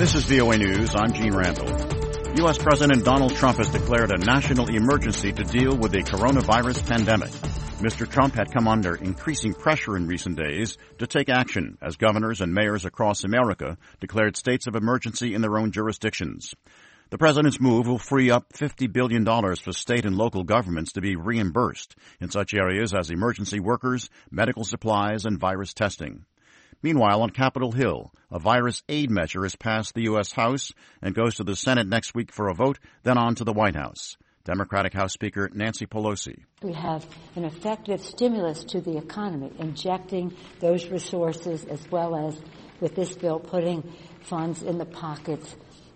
This is VOA News. I'm Gene Randall. U.S. President Donald Trump has declared a national emergency to deal with the coronavirus pandemic. Mr. Trump had come under increasing pressure in recent days to take action as governors and mayors across America declared states of emergency in their own jurisdictions. The president's move will free up $50 billion for state and local governments to be reimbursed in such areas as emergency workers, medical supplies, and virus testing. Meanwhile, on Capitol Hill, a virus aid measure has passed the U.S. House and goes to the Senate next week for a vote, then on to the White House. Democratic House Speaker Nancy Pelosi. We have an effective stimulus to the economy, injecting those resources as well as, with this bill, putting funds in the pockets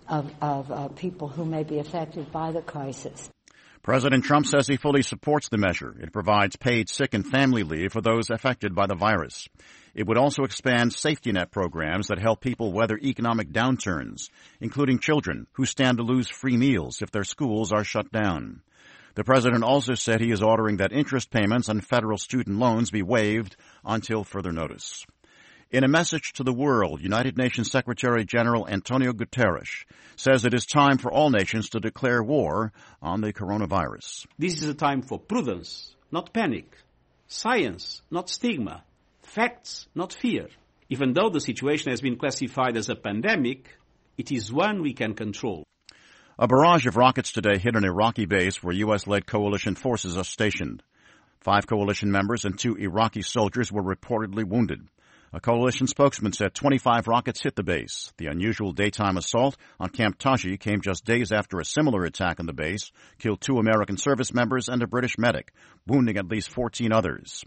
of people who may be affected by the crisis. President Trump says he fully supports the measure. It provides paid sick and family leave for those affected by the virus. It would also expand safety net programs that help people weather economic downturns, including children who stand to lose free meals if their schools are shut down. The president also said he is ordering that interest payments on federal student loans be waived until further notice. In a message to the world, United Nations Secretary General Antonio Guterres says it is time for all nations to declare war on the coronavirus. This is a time for prudence, not panic. Science, not stigma. Facts, not fear. Even though the situation has been classified as a pandemic, it is one we can control. A barrage of rockets today hit an Iraqi base where U.S.-led coalition forces are stationed. 5 coalition members and 2 Iraqi soldiers were reportedly wounded. A coalition spokesman said 25 rockets hit the base. The unusual daytime assault on Camp Taji came just days after a similar attack on the base killed 2 American service members and a British medic, wounding at least 14 others.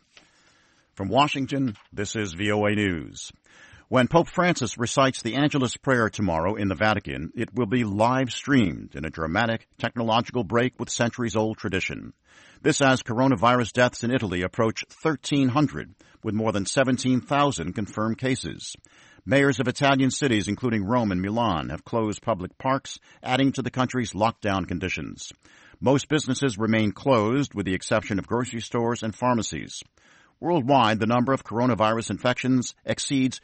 From Washington, this is VOA News. When Pope Francis recites the Angelus Prayer tomorrow in the Vatican, it will be live-streamed in a dramatic technological break with centuries-old tradition. This as coronavirus deaths in Italy approach 1,300, with more than 17,000 confirmed cases. Mayors of Italian cities, including Rome and Milan, have closed public parks, adding to the country's lockdown conditions. Most businesses remain closed, with the exception of grocery stores and pharmacies. Worldwide, the number of coronavirus infections exceeds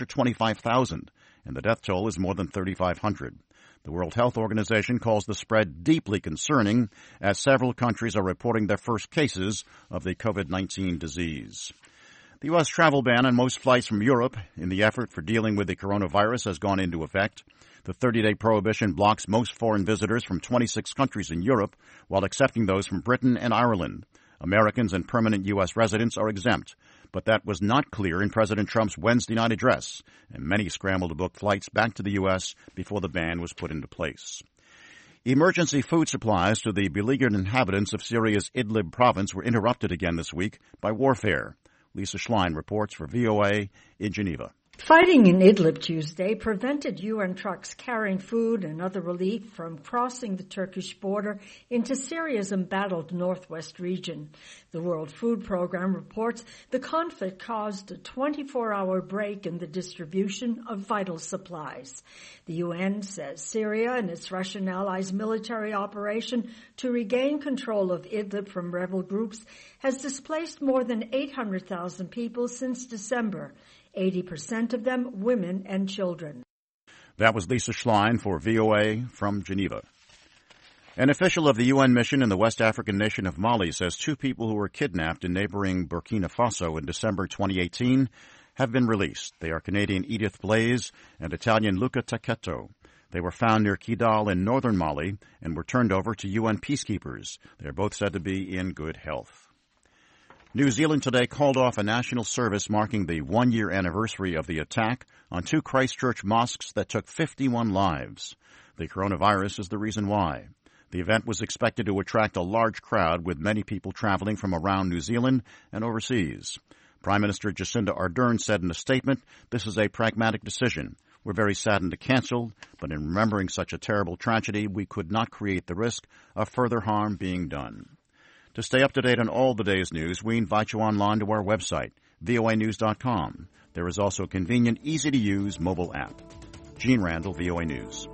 125,000, and the death toll is more than 3,500. The World Health Organization calls the spread deeply concerning, as several countries are reporting their first cases of the COVID-19 disease. The U.S. travel ban on most flights from Europe in the effort for dealing with the coronavirus has gone into effect. The 30-day prohibition blocks most foreign visitors from 26 countries in Europe, while accepting those from Britain and Ireland. Americans and permanent U.S. residents are exempt, but that was not clear in President Trump's Wednesday night address, and many scrambled to book flights back to the U.S. before the ban was put into place. Emergency food supplies to the beleaguered inhabitants of Syria's Idlib province were interrupted again this week by warfare. Lisa Schlein reports for VOA in Geneva. Fighting in Idlib Tuesday prevented UN trucks carrying food and other relief from crossing the Turkish border into Syria's embattled northwest region. The World Food Programme reports the conflict caused a 24-hour break in the distribution of vital supplies. The UN says Syria and its Russian allies' military operation to regain control of Idlib from rebel groups has displaced more than 800,000 people since December. 80% of them women and children. That was Lisa Schlein for VOA from Geneva. An official of the UN mission in the West African nation of Mali says 2 people who were kidnapped in neighboring Burkina Faso in December 2018 have been released. They are Canadian Edith Blaise and Italian Luca Tacchetto. They were found near Kidal in northern Mali and were turned over to UN peacekeepers. They are both said to be in good health. New Zealand today called off a national service marking the 1-year anniversary of the attack on 2 Christchurch mosques that took 51 lives. The coronavirus is the reason why. The event was expected to attract a large crowd, with many people traveling from around New Zealand and overseas. Prime Minister Jacinda Ardern said in a statement, "This is a pragmatic decision. We're very saddened to cancel, but in remembering such a terrible tragedy, we could not create the risk of further harm being done." To stay up to date on all the day's news, we invite you online to our website, voanews.com. There is also a convenient, easy-to-use mobile app. Gene Randall, VOA News.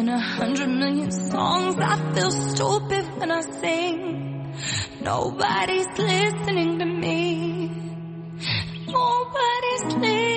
than 100 million songs. I feel stupid when I sing. Nobody's listening to me. Nobody's listening.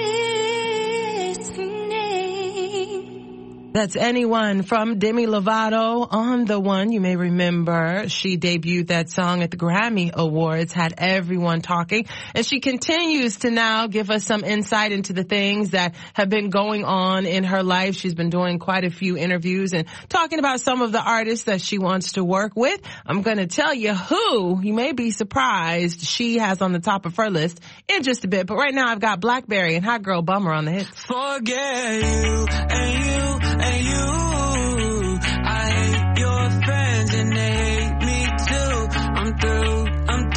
That's Anyone from Demi Lovato on The One. You may remember she debuted that song at the Grammy Awards, had everyone talking, and she continues to now give us some insight into the things that have been going on in her life. She's been doing quite a few interviews and talking about some of the artists that she wants to work with. I'm going to tell you who you may be surprised she has on the top of her list in just a bit. But right now I've got Blackberry and Hot Girl Bummer on the hits. Forget you and you, I hate your friends and they hate me too. I'm through.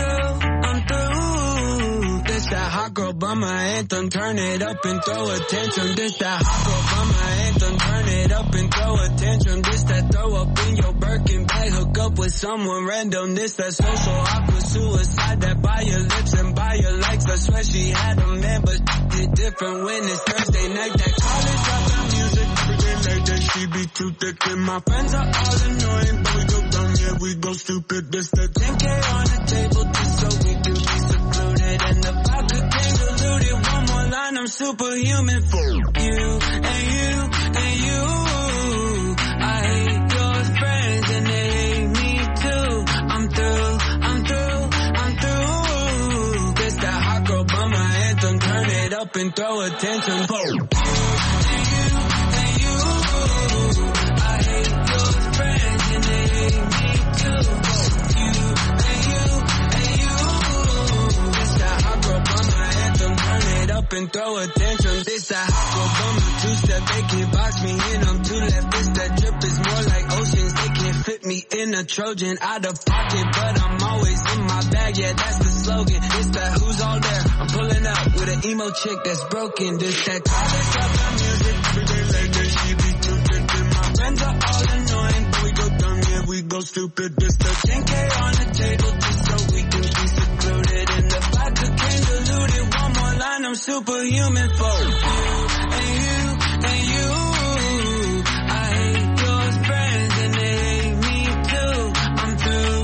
This that hot girl bummer anthem, turn it up and throw a tantrum. This that hot girl bummer anthem, turn it up and throw a tantrum. This that throw up in your Birkin bag, hook up with someone random. This that social awkward suicide, that buy your lips and buy your likes. I swear she had a man, but did different when it's Thursday night. That college dropout music, everything like that, she be too thick. And my friends are all annoying, but we go dumb, yeah, we go stupid. This that 10K on the table, just so we can be secluded. And the vodka came diluted, one more line, I'm superhuman for you and you and you. I hate your friends and they hate me too. I'm through. This that hot girl bummer anthem, turn it up and throw attention for you. And throw attention. This that hot girl bummer, two-step, they can't box me in, I'm too left. This that drip is more like oceans, they can't fit me in a Trojan. Out of pocket, but I'm always in my bag, yeah, that's the slogan. This that who's all there, I'm pulling up with an emo chick that's broken. This that college dropout music, everyday like that, she be too thick. And my friends are all annoying, but we go dumb, yeah, we go stupid. This that 10K on the table, just so we can be secluded. And the vodka came diluted, one more line, I'm superhuman for you and you. I hate your friends and they hate me too. I'm through.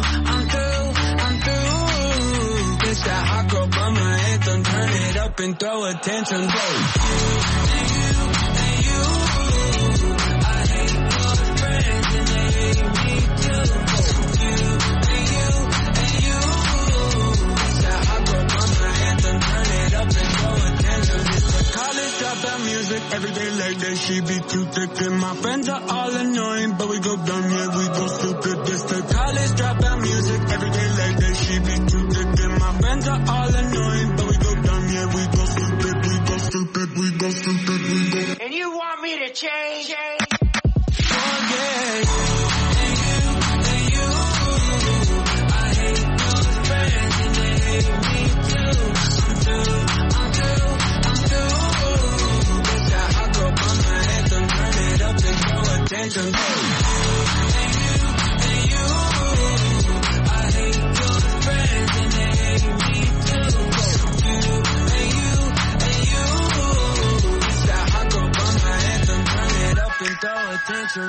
This that hot girl bummer anthem, turn it up and throw attention for you and you. I hate your friends and they hate me too. You and you. This that hot girl bummer anthem, turn it up and throw attention. This the college dropout music, everyday like that, she be too thick. And my friends are all annoying, but we go dumb, yeah, we go stupid. This the college dropout music, everyday like that, she be too thick. And my friends are all annoying, but we go dumb, yeah, we go stupid. And you want me to change? Forget you. I hate those friends and they hate me too. I'm through. This that hot girl bummer anthem, turn it up and throw attention. And you. I hate those friends and they hate me too. You and you. This that hot girl bummer anthem, turn it up and throw attention.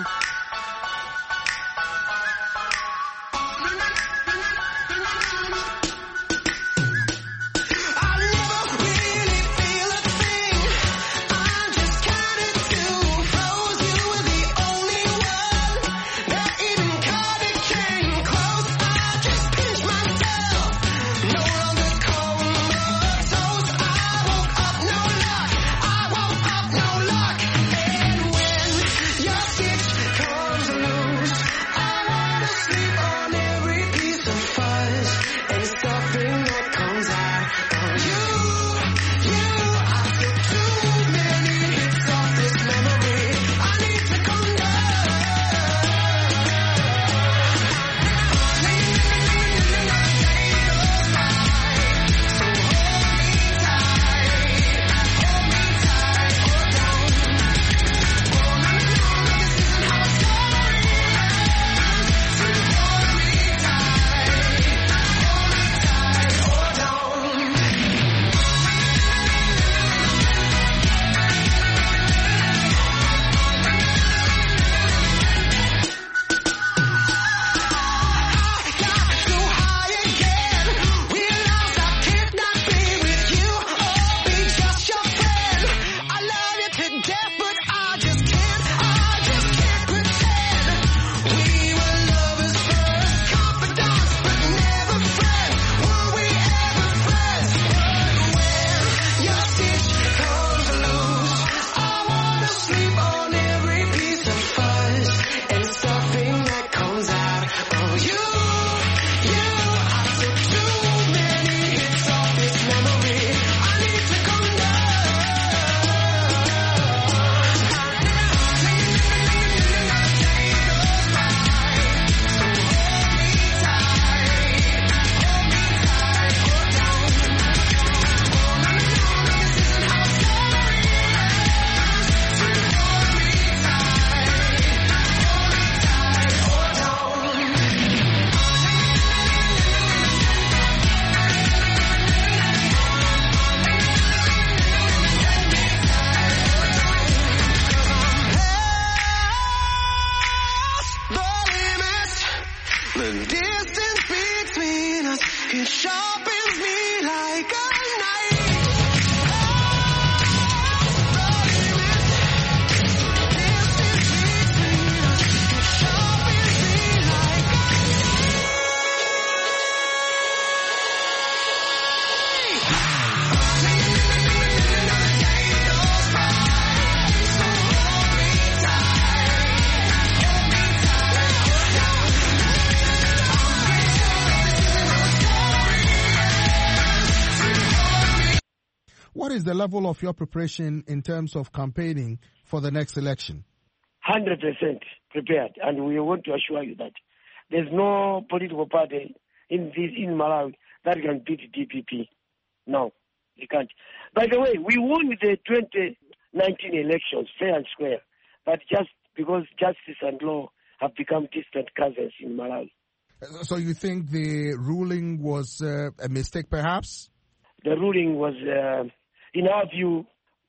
is the level of your preparation in terms of campaigning for the next election? 100% prepared, and we want to assure you that there's no political party in Malawi that can beat DPP. No, you can't. By the way, we won the 2019 elections fair and square, but just because justice and law have become distant cousins in Malawi. So you think the ruling was a mistake, perhaps? The ruling was, in our view,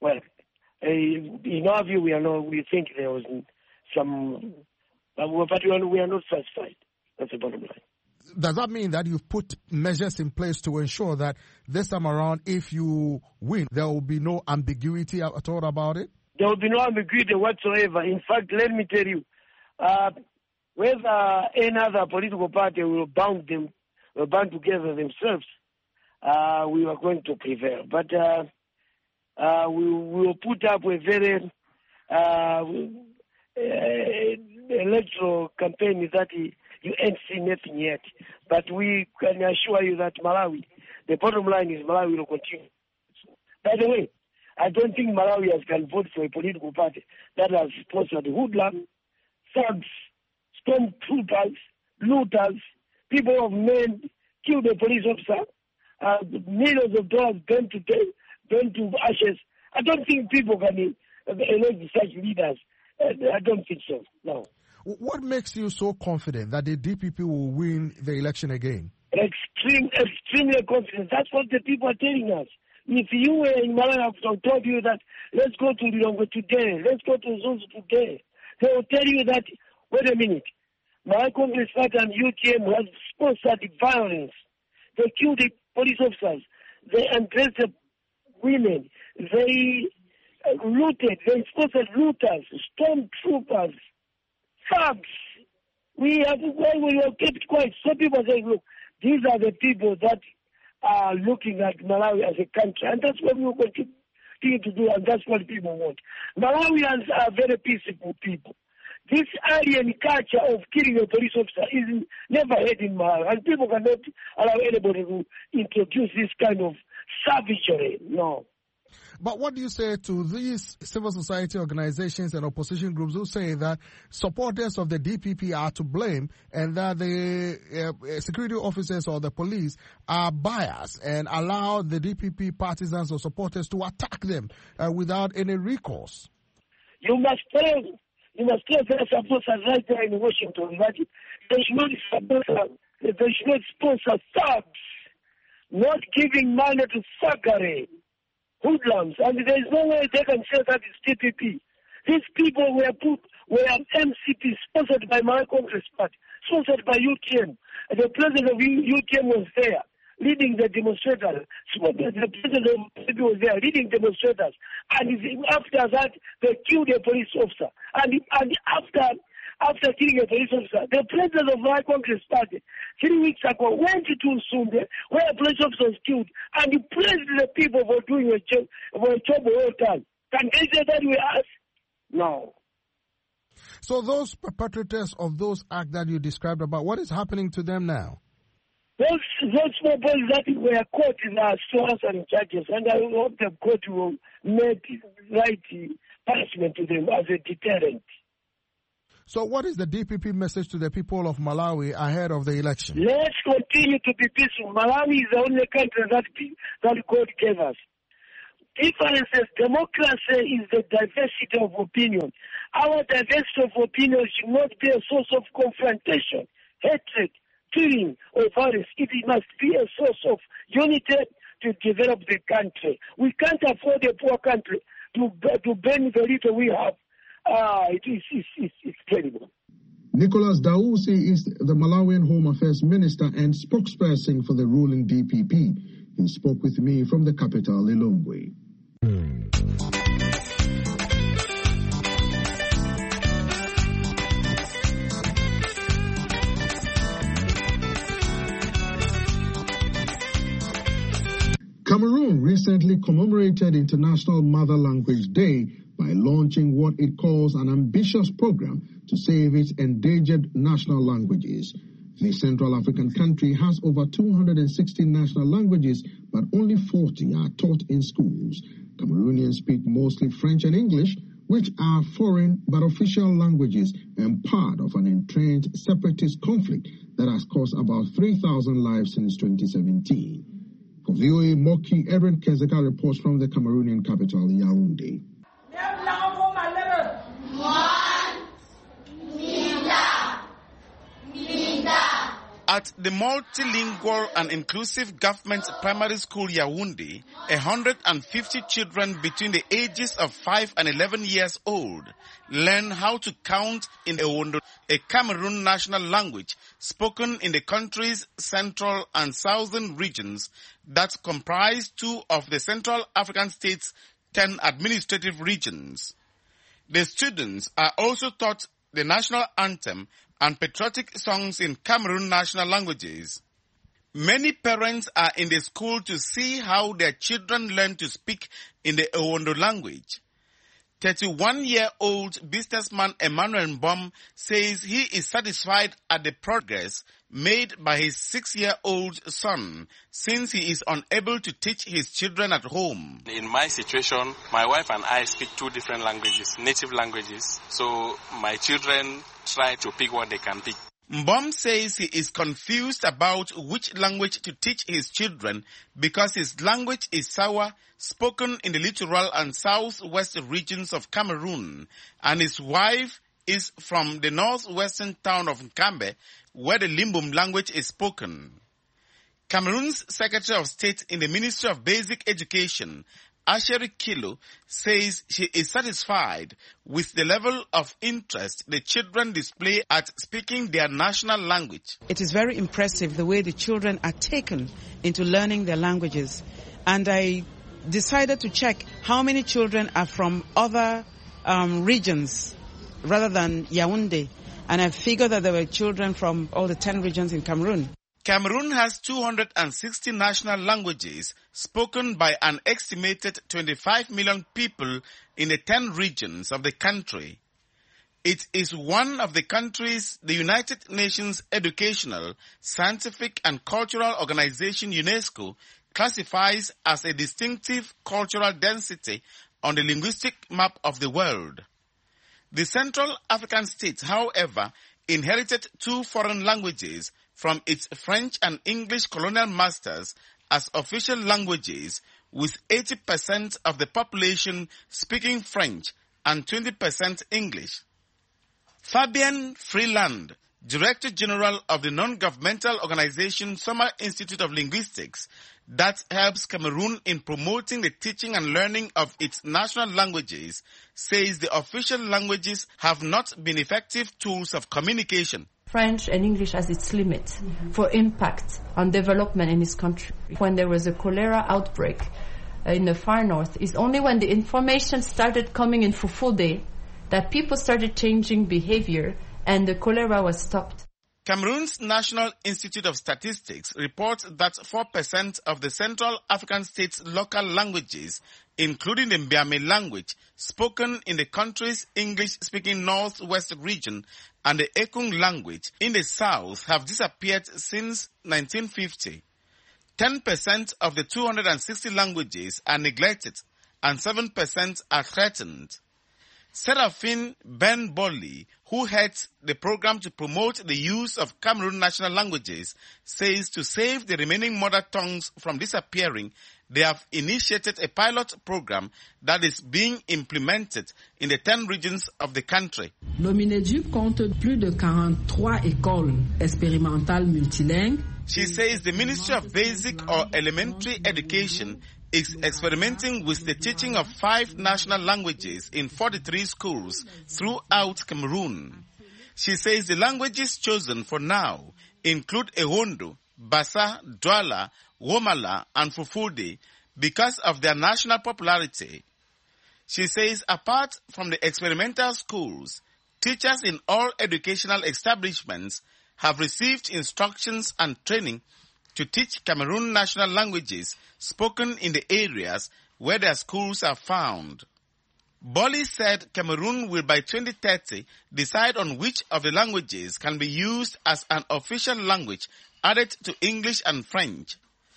we think there was some, but we are not satisfied. That's the bottom line. Does that mean that you've put measures in place to ensure that this time around, if you win, there will be no ambiguity at all about it? There will be no ambiguity whatsoever. In fact, let me tell you, whether any other political party will band together themselves, we are going to prevail. But we will put up a very electoral campaign that you ain't seen nothing yet. But we can assure you that Malawi, the bottom line is Malawi will continue. By the way, I don't think Malawians can vote for a political party that has sponsored hoodlums, thugs, stormtroopers, looters, people who have men, killed a police officer, millions of dollars burned to ashes. I don't think people can elect such leaders. I don't think so, no. What makes you so confident that the DPP will win the election again? Extremely confident. That's what the people are telling us. If you were in Malawi, I would have told you that let's go to Lilongwe today, let's go to Zuzu today. They will tell you that, wait a minute, my Congress Party and UTM has sponsored violence. They killed the police officers. They undressed the women. They looted. They sponsored looters, stormtroopers, thugs. We have kept quiet. So people say, look, these are the people that are looking at Malawi as a country, and that's what we will continue to do, and that's what people want. Malawians are very peaceful people. This alien culture of killing a police officer is never heard in Malawi, and people cannot allow anybody to introduce this kind of savagery. No. But what do you say to these civil society organizations and opposition groups who say that supporters of the DPP are to blame and that the security officers or the police are biased and allow the DPP partisans or supporters to attack them without any recourse? You must tell their supporters right there in Washington that they should not sponsor thugs, not giving money to thuggery, hoodlums, and there is no way they can say that it's DPP. These people were MCP sponsored by my Congress Party, sponsored by UTM. The president of UTM was there leading the demonstrators. The president of MCP was there leading demonstrators. And after that, they killed a police officer. And after killing a police officer, the president of my Congress Party 3 weeks ago went to Sunde where a police officer was killed, and he praised the people for doing a job well done. Can they say that we ask? No. So those perpetrators of those acts that you described about, what is happening to them now? Those small boys that were caught in our stores and charges, and I hope the court will make right punishment to them as a deterrent. So what is the DPP message to the people of Malawi ahead of the election? Let's continue to be peaceful. Malawi is the only country that God gave us. Differences, democracy is the diversity of opinion. Our diversity of opinion should not be a source of confrontation, hatred, killing, or violence. It must be a source of unity to develop the country. We can't afford a poor country to burn the little we have. It's terrible. Nicholas Dausi is the Malawian Home Affairs Minister and spokesperson for the ruling DPP. He spoke with me from the capital, Lilongwe. Cameroon recently commemorated International Mother Language Day by launching what it calls an ambitious program to save its endangered national languages. The Central African country has over 260 national languages, but only 40 are taught in schools. Cameroonians speak mostly French and English, which are foreign but official languages and part of an entrenched separatist conflict that has cost about 3,000 lives since 2017. For VOA Moki, Edwin Kezeka reports from the Cameroonian capital, Yaoundé. At the multilingual and inclusive government primary school Yaoundé, 150 children between the ages of 5 and 11 years old learn how to count in Ewondo, a Cameroon national language spoken in the country's central and southern regions that comprise 2 of the Central African states' 10 administrative regions. The students are also taught the national anthem and patriotic songs in Cameroon national languages. Many parents are in the school to see how their children learn to speak in the Ewondo language. 31-year-old businessman Emmanuel Mbom says he is satisfied at the progress made by his 6-year-old son since he is unable to teach his children at home. In my situation, my wife and I speak 2 different languages, native languages, so my children try to pick what they can pick. Mbom says he is confused about which language to teach his children because his language is Sawa, spoken in the littoral and southwest regions of Cameroon, and his wife is from the northwestern town of Nkambe, where the Limbum language is spoken. Cameroon's Secretary of State in the Ministry of Basic Education, Asheri Kilo, says she is satisfied with the level of interest the children display at speaking their national language. It is very impressive the way the children are taken into learning their languages. And I decided to check how many children are from other regions rather than Yaoundé. And I figured that there were children from all the 10 regions in Cameroon. Cameroon has 260 national languages spoken by an estimated 25 million people in the 10 regions of the country. It is one of the countries the United Nations Educational, Scientific and Cultural Organization UNESCO classifies as a distinctive cultural density on the linguistic map of the world. The Central African States, however, inherited 2 foreign languages from its French and English colonial masters as official languages, with 80% of the population speaking French and 20% English. Fabien Freeland, Director General of the non-governmental organization Summer Institute of Linguistics, that helps Cameroon in promoting the teaching and learning of its national languages, says the official languages have not been effective tools of communication. French and English has its limit for impact on development in this country. When there was a cholera outbreak in the far north, it's only when the information started coming in for full day that people started changing behavior and the cholera was stopped. Cameroon's National Institute of Statistics reports that 4% of the Central African states' local languages, including the Mbiame language, spoken in the country's English-speaking northwest region, and the Ekung language in the south have disappeared since 1950. 10% of the 260 languages are neglected, and 7% are threatened. Seraphine Ben Bolli, who heads the program to promote the use of Cameroon national languages, says to save the remaining mother tongues from disappearing, they have initiated a pilot program that is being implemented in the 10 regions of the country. L'Omineduc compte plus de 43 écoles expérimentales multilingues. She says the Ministry of Basic or Elementary Education is experimenting with the teaching of 5 national languages in 43 schools throughout Cameroon. She says the languages chosen for now include Ewondo, Bassa, Douala, Womala, and Fufude because of their national popularity. She says apart from the experimental schools, teachers in all educational establishments have received instructions and training to teach Cameroon national languages spoken in the areas where their schools are found. Bolli said Cameroon will by 2030 decide on which of the languages can be used as an official language added to English and French.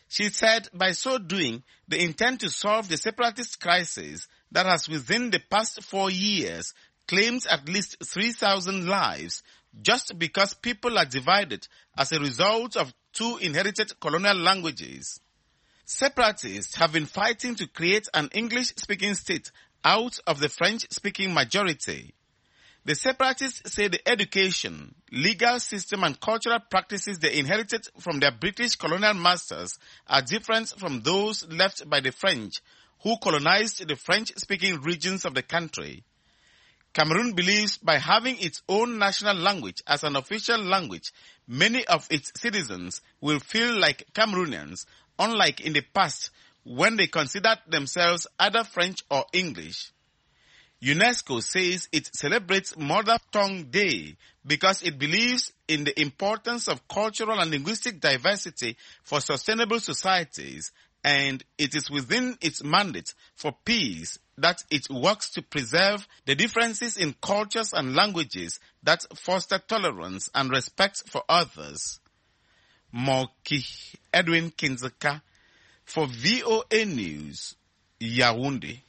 She said by so doing, they intend to solve the separatist crisis that has within the past 4 years claimed at least 3,000 lives just because people are divided as a result of 2 inherited colonial languages. Separatists have been fighting to create an English-speaking state out of the French-speaking majority. The separatists say the education, legal system and cultural practices they inherited from their British colonial masters are different from those left by the French, who colonized the French-speaking regions of the country. Cameroon believes by having its own national language as an official language, many of its citizens will feel like Cameroonians, unlike in the past when they considered themselves either French or English. UNESCO says it celebrates Mother Tongue Day because it believes in the importance of cultural and linguistic diversity for sustainable societies, and it is within its mandate for peace that it works to preserve the differences in cultures and languages that foster tolerance and respect for others. Moki Edwin Kinzeka for VOA News, Yaoundé.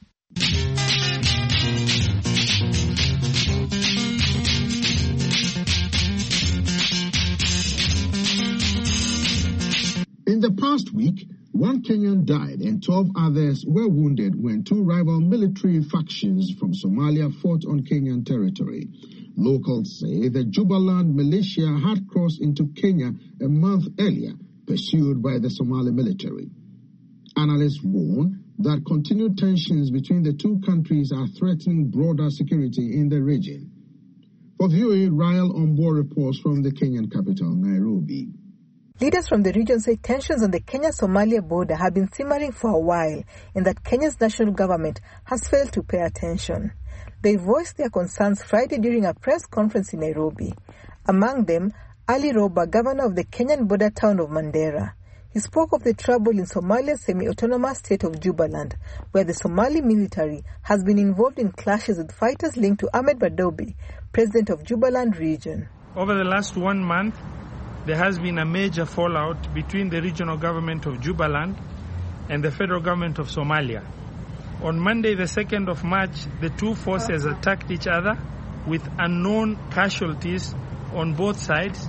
In the past week, 1 Kenyan died and 12 others were wounded when 2 rival military factions from Somalia fought on Kenyan territory. Locals say the Jubaland militia had crossed into Kenya a month earlier, pursued by the Somali military. Analysts warn that continued tensions between the 2 countries are threatening broader security in the region. For VOA, Rael Ombo reports from the Kenyan capital, Nairobi. Leaders from the region say tensions on the Kenya-Somalia border have been simmering for a while and that Kenya's national government has failed to pay attention. They voiced their concerns Friday during a press conference in Nairobi. Among them, Ali Roba, governor of the Kenyan border town of Mandera. He spoke of the trouble in Somalia's semi-autonomous state of Jubaland, where the Somali military has been involved in clashes with fighters linked to Ahmed Badobi, president of Jubaland region. Over the last 1 month, there has been a major fallout between the regional government of Jubaland and the federal government of Somalia. On Monday, the 2nd of March, the 2 forces attacked each other with unknown casualties on both sides,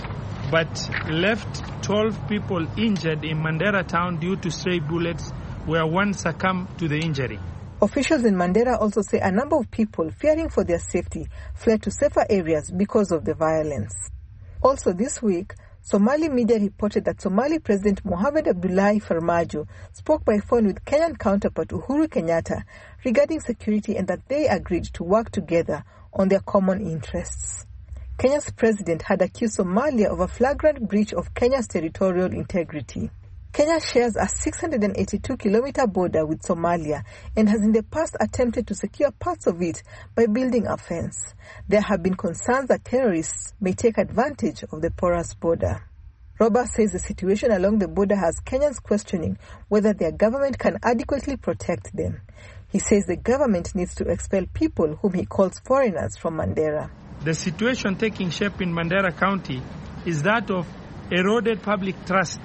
but left 12 people injured in Mandera town due to stray bullets, where 1 succumbed to the injury. Officials in Mandera also say a number of people, fearing for their safety, fled to safer areas because of the violence. Also this week, Somali media reported that Somali President Mohamed Abdullahi Farmajo spoke by phone with Kenyan counterpart Uhuru Kenyatta regarding security and that they agreed to work together on their common interests. Kenya's president had accused Somalia of a flagrant breach of Kenya's territorial integrity. Kenya shares a 682-kilometer border with Somalia and has in the past attempted to secure parts of it by building a fence. There have been concerns that terrorists may take advantage of the porous border. Roba says the situation along the border has Kenyans questioning whether their government can adequately protect them. He says the government needs to expel people whom he calls foreigners from Mandera. The situation taking shape in Mandera County is that of eroded public trust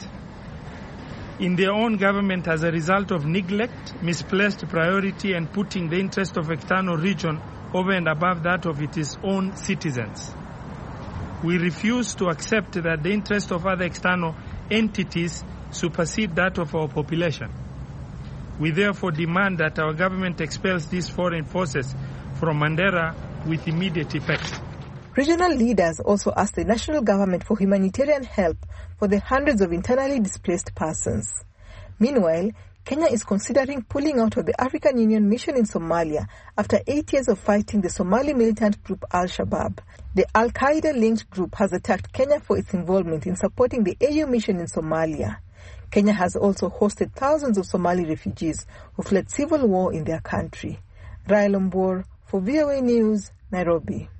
in their own government as a result of neglect, misplaced priority, and putting the interest of external region over and above that of its own citizens. We refuse to accept that the interest of other external entities supersede that of our population. We therefore demand that our government expels these foreign forces from Mandera with immediate effect. Regional leaders also asked the national government for humanitarian help for the hundreds of internally displaced persons. Meanwhile, Kenya is considering pulling out of the African Union mission in Somalia after 8 years of fighting the Somali militant group Al-Shabaab. The Al-Qaeda-linked group has attacked Kenya for its involvement in supporting the AU mission in Somalia. Kenya has also hosted thousands of Somali refugees who fled civil war in their country. Rael Ombor for VOA News, Nairobi.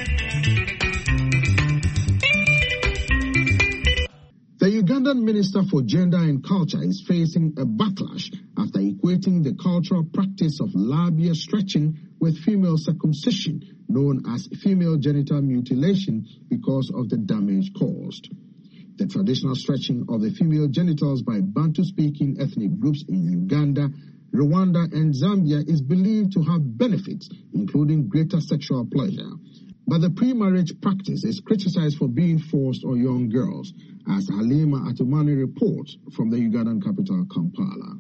The Ugandan Minister for for Gender and Culture is facing a backlash after equating the cultural practice of labia stretching with female circumcision, known as female genital mutilation, because of the damage caused. The traditional stretching of the female genitals by Bantu-speaking ethnic groups in Uganda, Rwanda, and Zambia is believed to have benefits, including greater sexual pleasure. But the pre-marriage practice is criticized for being forced on young girls, as Halima Atumani reports from the Ugandan capital, Kampala.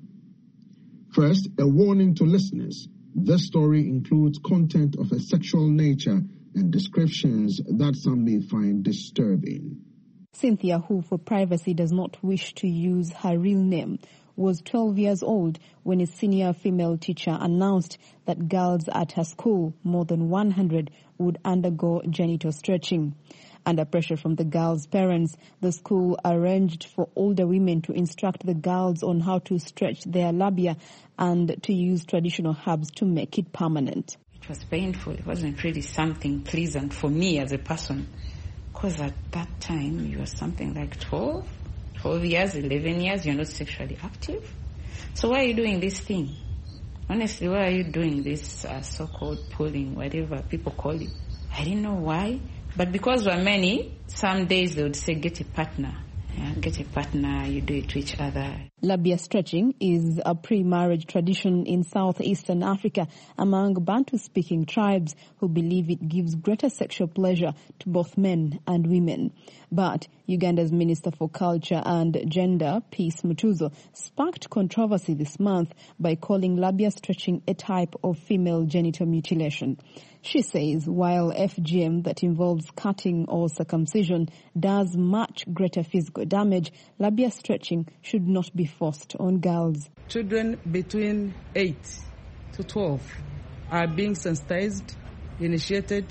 First, a warning to listeners. This story includes content of a sexual nature and descriptions that some may find disturbing. Cynthia, who for privacy does not wish to use her real name, was 12 years old when a senior female teacher announced that girls at her school, more than 100, would undergo genital stretching. Under pressure from the girls' parents, the school arranged for older women to instruct the girls on how to stretch their labia and to use traditional herbs to make it permanent. It was painful. It wasn't really something pleasant for me as a person, because at that time you were something like 12 years, 11 years, you're not sexually active. So why are you doing this thing? Honestly, why are you doing this so-called pulling, whatever people call it? I didn't know why. But because we're many, some days they would say, get a partner. Yeah, get a partner, you do it to each other. Labia stretching is a pre-marriage tradition in southeastern Africa among Bantu-speaking tribes who believe it gives greater sexual pleasure to both men and women. But Uganda's Minister for Culture and Gender, Peace Mutuzo, sparked controversy this month by calling labia stretching a type of female genital mutilation. She says while FGM that involves cutting or circumcision does much greater physical damage, labia stretching should not be forced on girls. Children between 8 to 12 are being sensitized, initiated,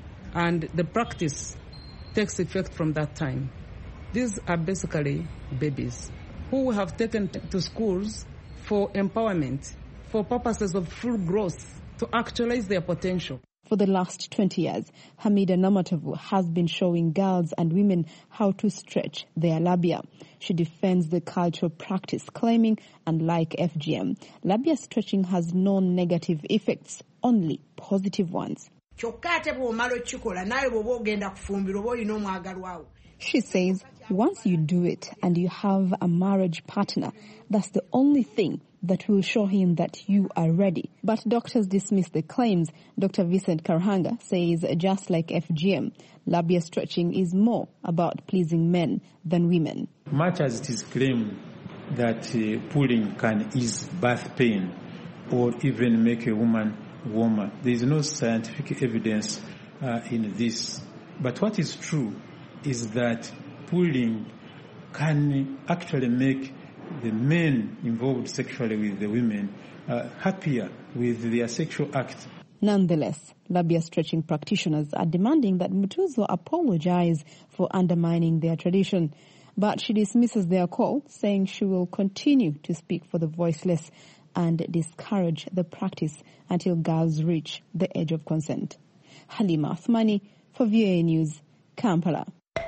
and the practice takes effect from that time. These are basically babies who have taken to schools for empowerment, for purposes of full growth, to actualize their potential. For the last 20 years, Hamida Namatovu has been showing girls and women how to stretch their labia. She defends the cultural practice, claiming, unlike FGM, labia stretching has no negative effects, only positive ones. She says once you do it and you have a marriage partner, that's the only thing that will show him that you are ready. But doctors dismiss the claims. Dr. Vincent Karhanga says just like FGM, labia stretching is more about pleasing men than women. Much as it is claimed that pulling can ease birth pain or even make a woman warmer, there is no scientific evidence in this. But what is true is that pulling can actually make the men involved sexually with the women happier with their sexual act. Nonetheless, labia stretching practitioners are demanding that Mutuzo apologize for undermining their tradition. But she dismisses their call, saying she will continue to speak for the voiceless and discourage the practice until girls reach the age of consent. Halima Athmani for VOA News, Kampala.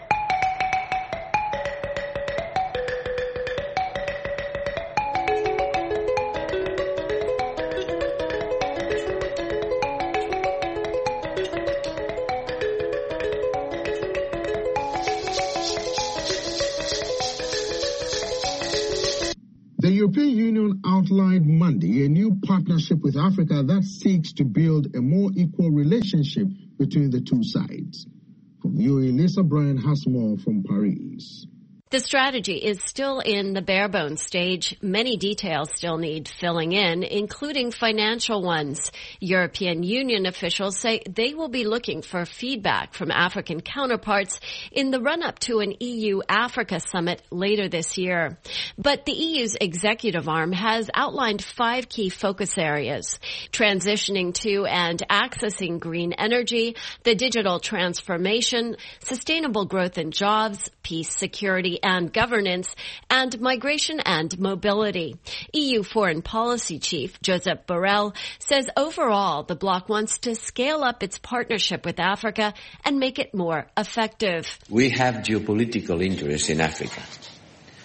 The European Union outlined Monday a new partnership with Africa that seeks to build a more equal relationship between the two sides. From VOA, Lisa Bryan has more from Paris. The strategy is still in the bare-bones stage. Many details still need filling in, including financial ones. European Union officials say they will be looking for feedback from African counterparts in the run-up to an EU-Africa summit later this year. But the EU's executive arm has outlined 5 key focus areas: transitioning to and accessing green energy, the digital transformation, sustainable growth and jobs, peace, security, and governance, and migration and mobility. EU Foreign Policy Chief Josep Borrell says overall the bloc wants to scale up its partnership with Africa and make it more effective. We have geopolitical interests in Africa.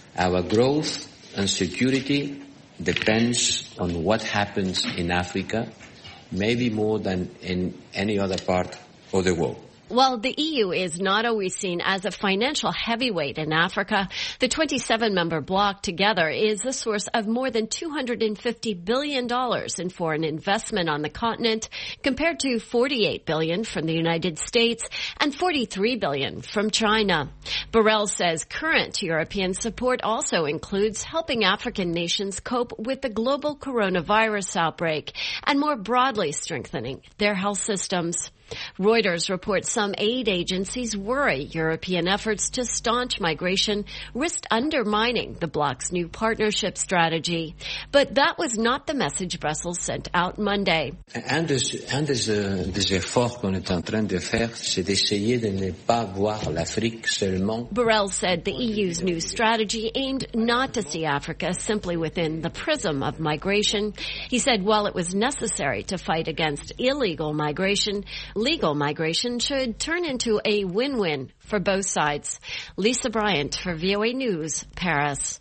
Our growth and security depends on what happens in Africa, maybe more than in any other part of the world. While the EU is not always seen as a financial heavyweight in Africa, the 27-member bloc together is the source of more than $250 billion in foreign investment on the continent, compared to $48 billion from the United States and $43 billion from China. Borrell says current European support also includes helping African nations cope with the global coronavirus outbreak and more broadly strengthening their health systems. Reuters reports some aid agencies worry European efforts to staunch migration risk undermining the bloc's new partnership strategy. But that was not the message Brussels sent out Monday. Un des efforts qu'on est en train de faire, c'est d'essayer de ne pas voir l'Afrique seulement. Borrell said the EU's new strategy aimed not to see Africa simply within the prism of migration. He said while it was necessary to fight against illegal migration, legal migration should turn into a win-win for both sides. Lisa Bryant for VOA News, Paris.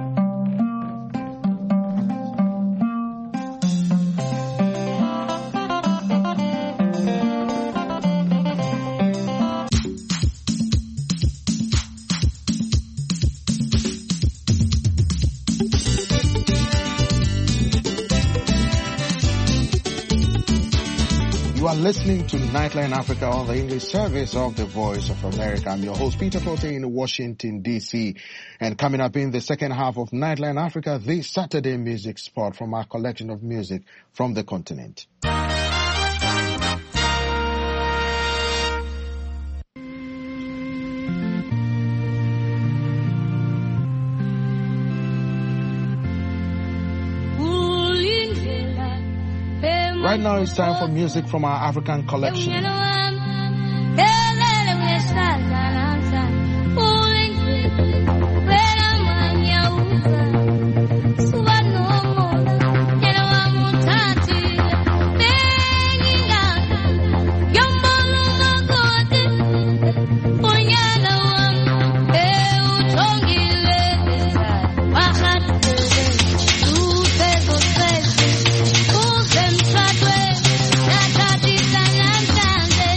You are listening to Nightline Africa on the English service of the Voice of America. I'm your host, Peter Clote in Washington, D.C. And coming up in the second half of Nightline Africa, this Saturday music spot from our collection of music from the continent. Right now it's time for music from our African collection. Thank you.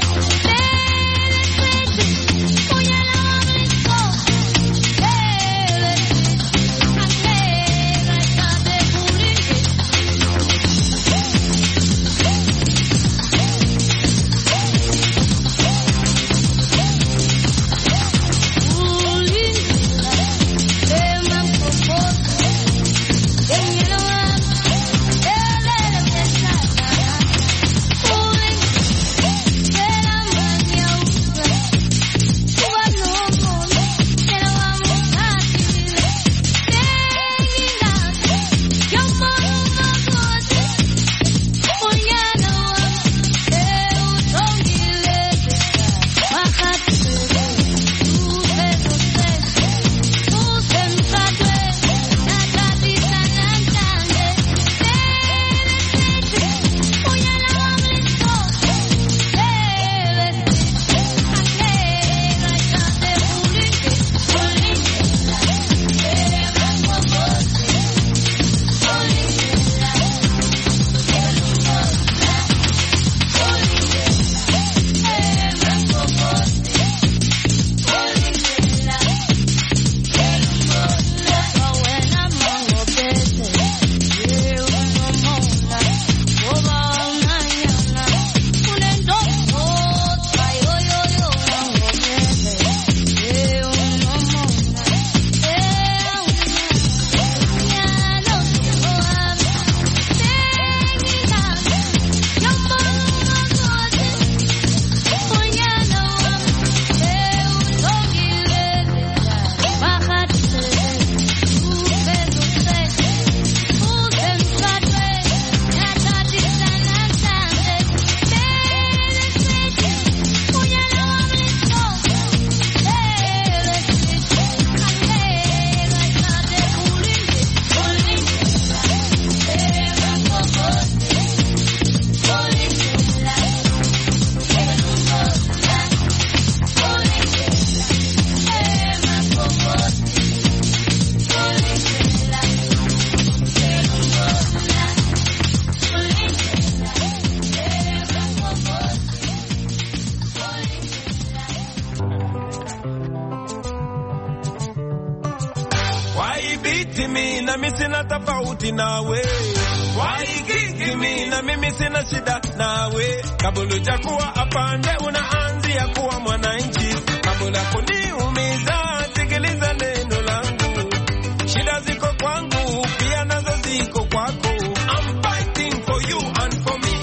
mimi sina tofauti nawe. Waikiki mimi na mimi sina shida nawe. Kabla hujakuwa apande unaanzia kuwa mwananchi. Kabla kuniumiza sikiliza neno langu. Shida ziko kwangu pia nazo ziko kwako. I'm fighting for you and for me.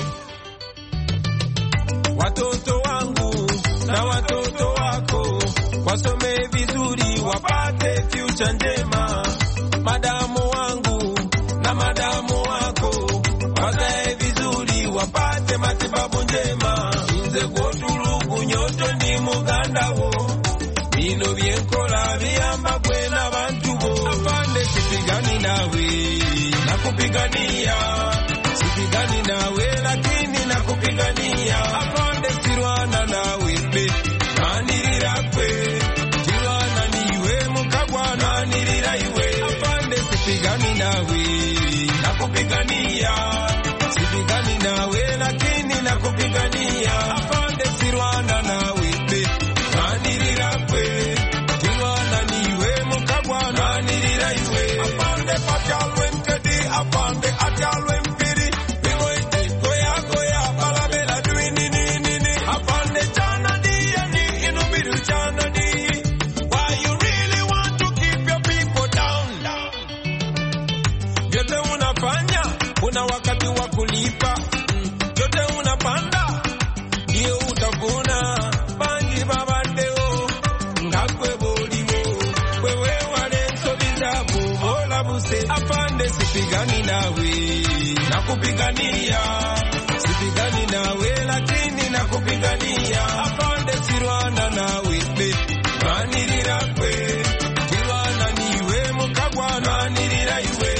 Watoto wangu na watoto wako wasome vizuri wapate future njema. Madamu wangu na madamu wako wazae vizuri wapate matibabu njema. Inze kotulugu nyoto ni muganda wo. Bino byenkola biyamba kwena bantu bo. Afande sipigani nawe nakupigania. Sipigani nawe lakini nakupigania. Afande sirwana nawe be nanirira kwe. Sirwana niwe mukagwa nanirira iwe. Afande sipigani nawe nakupigania. Sipigani nawe lakini nakupigania. Afande sirwana nawe be nanirira kwe. Sirwana niwe mukagwa nanirira iwe. Afande patalwe mkedi. Afande atalwe mpiri. Balabela duini nini. Afande chana diya ni inubiru chana di. Why you really want to keep your people down? Yote unafanya una wakati wa kulipa. Yote unapanda ndio utavuna. Bangi babandeo ngakwe boliwo. Wewe wale nsobiza bubola buse. Afande sipigani nawe nakupigania. Sipigani nawe lakini nakupigania. Afande sirwana nawe be nanirira kwe. Sirwana niwe mukagwa nanirira iwe.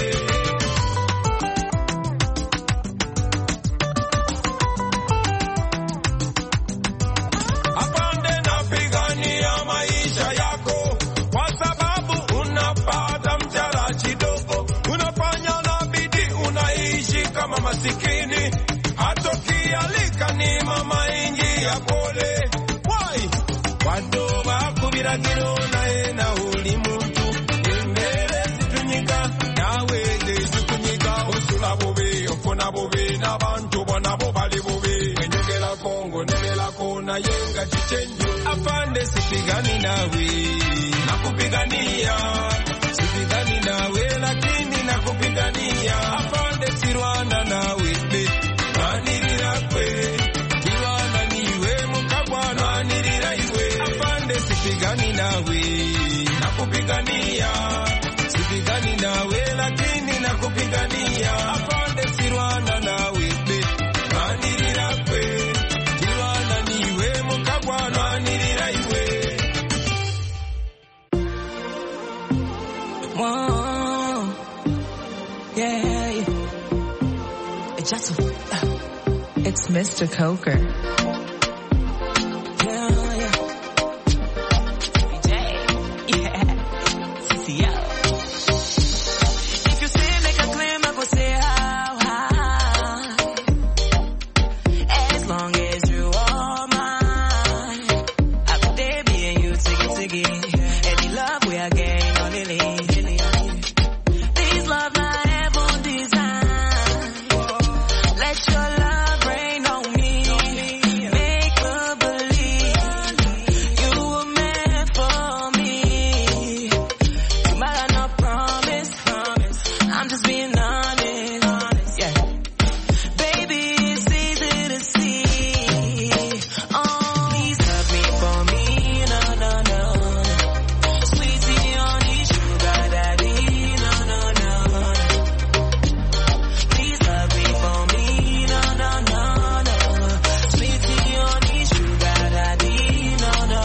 Afande napigania maisha yako kwa sababu unapata mshahara kidogo. Unafanya na bidii unaishi kama masikini. Hatokialika ni mama ingi ya pole. Why? Wado bakubira girona na uli muntu. Imbere situnyika nawe zitunyika. Osula bobe ofona bobe na bantu bona bobali bobe. Enyogera Kongo nemela kona yenga chichenjo. Afande sipigani nawe nakupigania. Sipigani nawe lakini nakupigania. Afande sirwana nawe be nanirira kwe. Sirwana niwe mukagwa nanirira iwe. Afande sipigani nawe nakupigania. Sipigani nawe lakini nakupigania. Afande sirwana nawe be nanirira kwe. Sirwana niwe mukagwa nanirira iwe. Whoa, yeah. It's just It's Mr. Coker. If you say make a claim, I go say how high. As long as you are mine, I go there being you tiggy. Any love we are getting on Lily. This love not heaven design. Let your love rain on me. Make her believe you were meant for me. Tomorrow no promise. I'm just being honest. Yeah. Baby, it's easy to see. Oh, please love me for me. No. Sweetie, honey, sugar daddy. No. Please love me for me. No. Sweetie, honey, sugar daddy.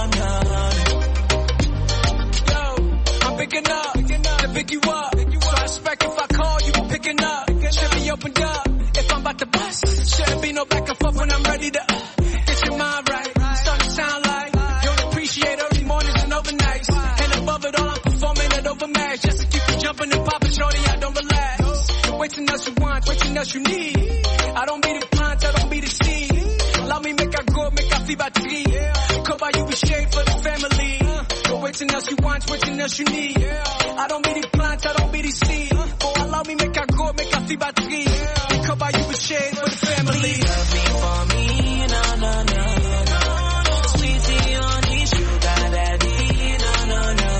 No. Yo, I'm picking up to pick you up. So I expect if I call, you be picking up. Should be opened up if I'm about to bust. Shouldn't be no back and forth when I'm ready to get your mind right. Starting to sound like you don't appreciate early mornings and overnights. And above it all, I'm performing at overmatch just to keep you jumping and popping, shorty. I don't relax. Waiting else you want, waiting else you need. I don't be the plant, I don't be the seed. Allow me make I go, make I feel about three. Come by you with shade for the family. Waiting else you want, waiting else you need. I don't be the plant, I don't be the seed. avec la fibre batterie. We could buy you a shade for the family. Please love me for me, no, no, no, no. Sweetie, honey, sugar daddy, no, no, no.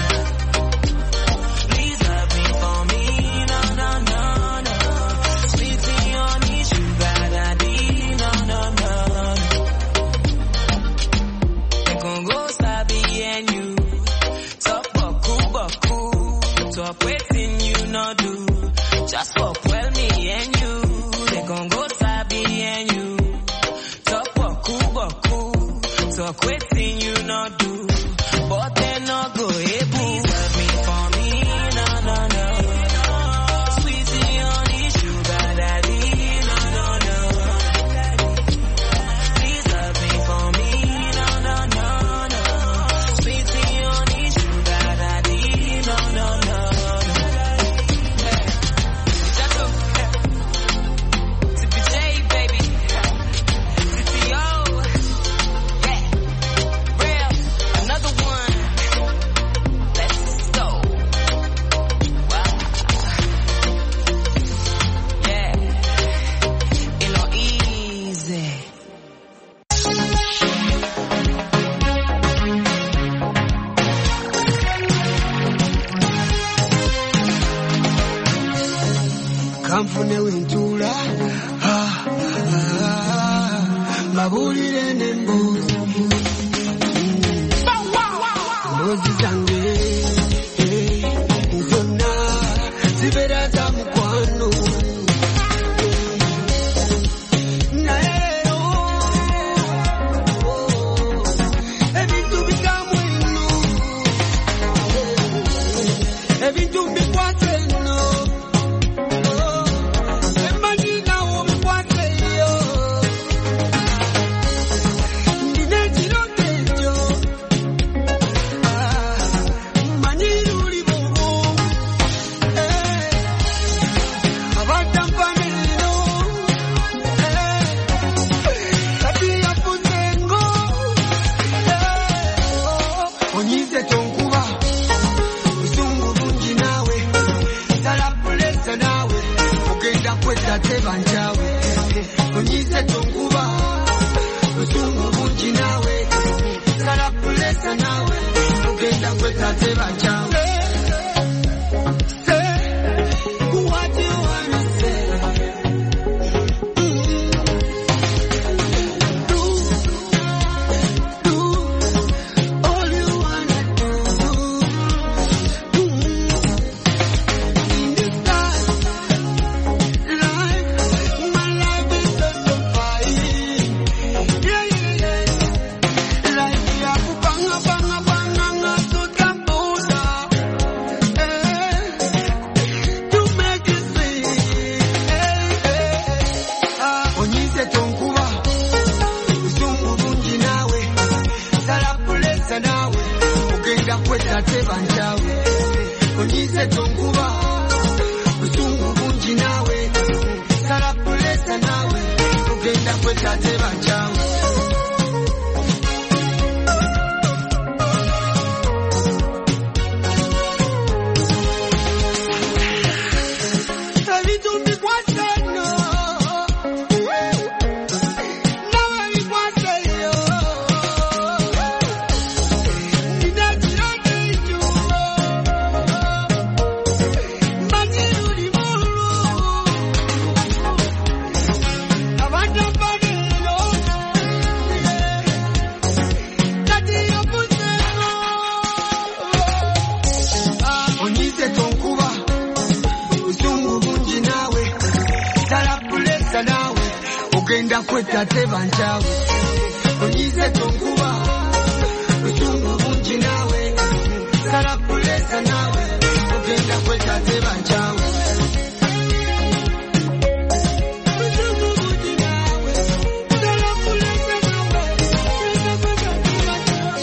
Please love me for me, no, no, no, no. Sweetie, honey, sugar daddy, no, no, no. The Congo Sabi and you talk baku, talk waiting you no do. Just walk well me and you. The Congo Sabi and you talk baku, talk waiting you no do. But they no go able. Please love me for me, no, no, no. Sweetie, honey, sugar daddy, no, no, no. Please love me for me, no, no, no, no. Sweetie, honey, sugar daddy, no, no, no. Jato, Tippy J, baby. CTO, yeah. Real, another one. Let's go. Wow. Yeah. It no easy. Kamfune wintula mabulire nembuzi mbuzi zange zonna zibeera za mukwano naye ebintu bigamu eno ebintu bikwate eno Onyize tonkuba usungu bungi nawe sarapulesa nawe ugenda kwetate banchawe. Say what you wanna say. Do all you wanna do. In this time, life, my life is so fine. Yeah, yeah, yeah. Life ya kupanga panga panga ngasutambuza. To make it sweet. Onyize tonkuba usungu bungi nawe sarapulesa nawe ugenda kwetate banchawe. Onyize tonkuba usungu bungi nawe sarapulesa nawe ugenda kwetate banchawe. Ebintu bikwate eno nawe bikwate yo ndinakiragiju mmanyi luli mulu abatambaliro kati yafuzeno. Onyize tonkuba usungu bungi nawe sarapulesa nawe ugenda kwetate banchawe. Onyize tonkuba usungu bungi nawe sarapulesa nawe ugenda kwetate banchawe. Usungu bungi nawe sarapulesa nawe ugenda kwetate banchawe.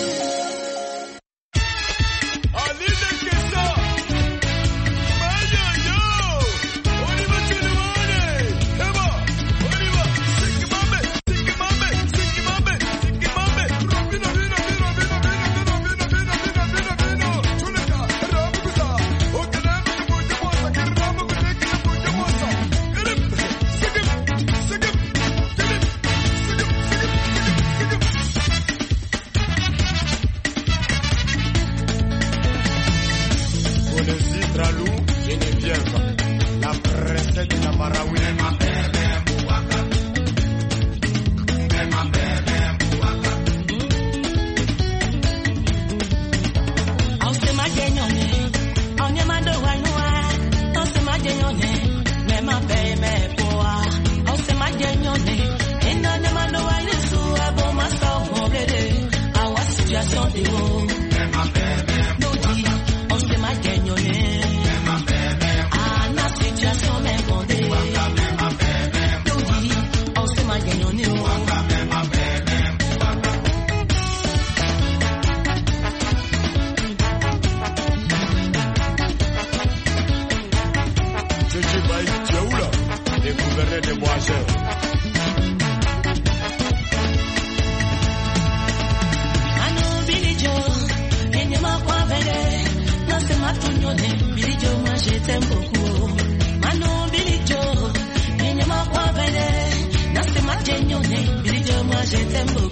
je t'aime beaucoup.